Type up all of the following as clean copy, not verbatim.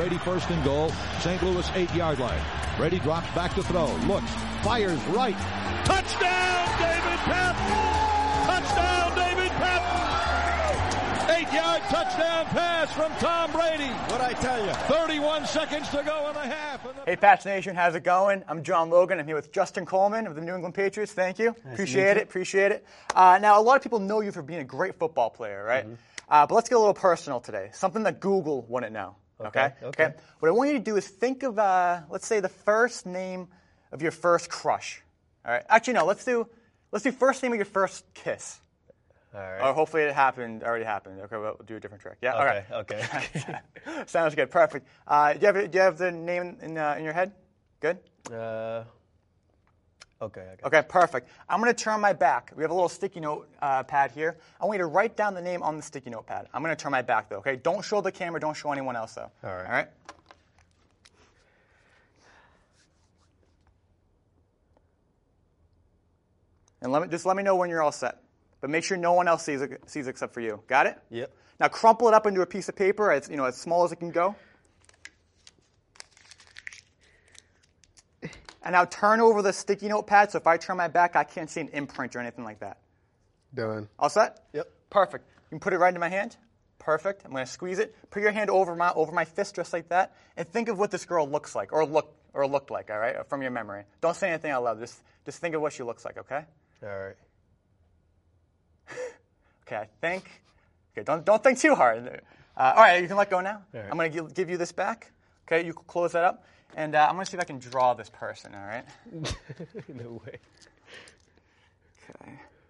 Brady first and goal. St. Louis 8-yard line. Brady drops back to throw. Looks. Fires right. Touchdown, David Patton! Touchdown, David Patton! 8-yard touchdown pass from Tom Brady. What'd I tell you? 31 seconds to go in the half. Hey, Pats Nation, how's it going? I'm John Logan. I'm here with Justin Coleman of the New England Patriots. Thank you. Nice Appreciate it. Now, a lot of people know you for being a great football player, right? Mm-hmm. But let's get a little personal today. Something that Google wouldn't know. Okay. What I want you to do is think of, let's say, the first name of your first crush. All right. Actually, no. Let's do first name of your first kiss. All right. Or hopefully it already happened. Okay, we'll do a different trick. Yeah. Okay. All right. Okay. Sounds good. Perfect. Do you have the name in your head? Good. Okay. Okay, perfect. I'm going to turn my back. We have a little sticky note pad here. I want you to write down the name on the sticky note pad. I'm going to turn my back, though, okay? Don't show the camera. Don't show anyone else, though. All right. All right? And let me know when you're all set. But make sure no one else sees it except for you. Got it? Yep. Now crumple it up into a piece of paper as small as it can go. And now turn over the sticky note pad, so if I turn my back, I can't see an imprint or anything like that. Done. All set? Yep. Perfect. You can put it right into my hand. Perfect. I'm going to squeeze it. Put your hand over my fist just like that, and think of what this girl looks like, or looked like, all right, from your memory. Don't say anything out loud. Just think of what she looks like, okay? All right. Okay, I think. Okay, don't think too hard. All right, you can let go now. All right. I'm going to give you this back. Okay, you close that up. And I'm going to see if I can draw this person, all right? No way. Okay.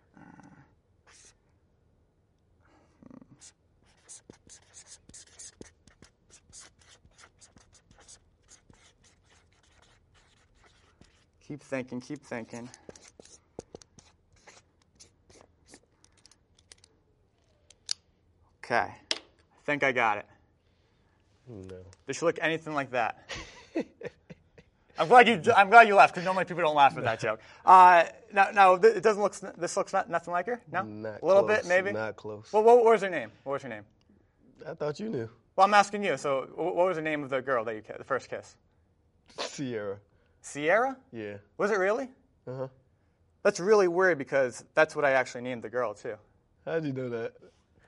Keep thinking. Okay. I think I got it. No. This should look anything like that. I'm glad you laughed, because normally people don't laugh at that joke. Now it doesn't look. This looks nothing like her. No, not a little close, bit maybe. Not close. Well, what was her name? I thought you knew. Well, I'm asking you. So, what was the name of the girl that the first kiss? Sierra. Sierra? Yeah. Was it really? Uh-huh. That's really weird, because that's what I actually named the girl too. How'd you know that?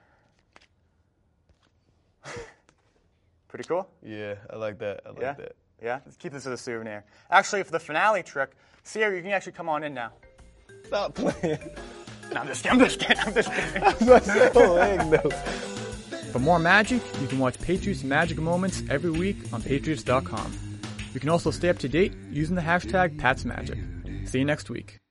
Pretty cool. Yeah, I like that. I like that. Yeah, let's keep this as a souvenir. Actually, for the finale trick, Sierra, you can actually come on in now. Stop playing. No, I'm just kidding. Oh, heck no. For more magic, you can watch Patriots Magic Moments every week on Patriots.com. You can also stay up to date using the hashtag PatsMagic. See you next week.